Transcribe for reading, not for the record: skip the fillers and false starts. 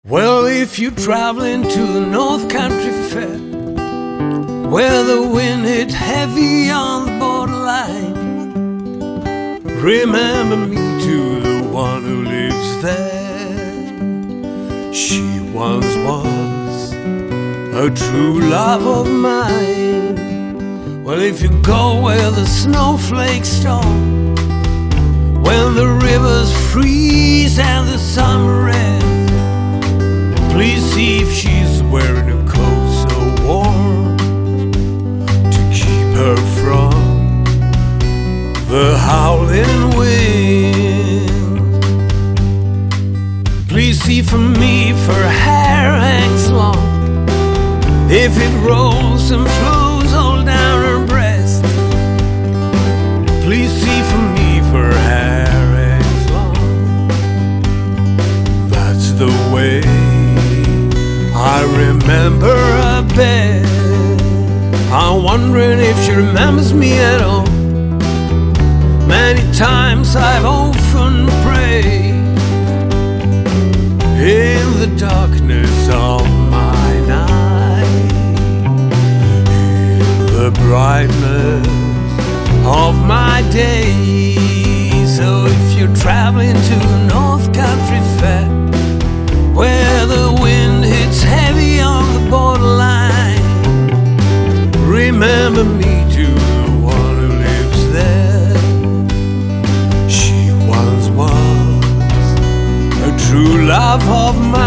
Well, if you're traveling to the North Country Fair, where the wind hit heavy on the borderline, remember me to the one who lives there. She once was a true love of mine. Well, if you go where the snowflakes storm, when the rivers freeze and the summer ends, please see if she's wearing a coat so warm to keep her from the howling wind. Please see for me if her hair hangs long, if it rolls and flows all down her breast. Please see for me if her hair hangs long. That's the way I remember her best. I'm wondering if she remembers me at all. Many times I've often prayed in the darkness of my night, in the brightness of my day. So if you're traveling to the North Country Fair, where the wind hits heavy on the borderline, remember me to the one who lives there. She once was a true love of mine.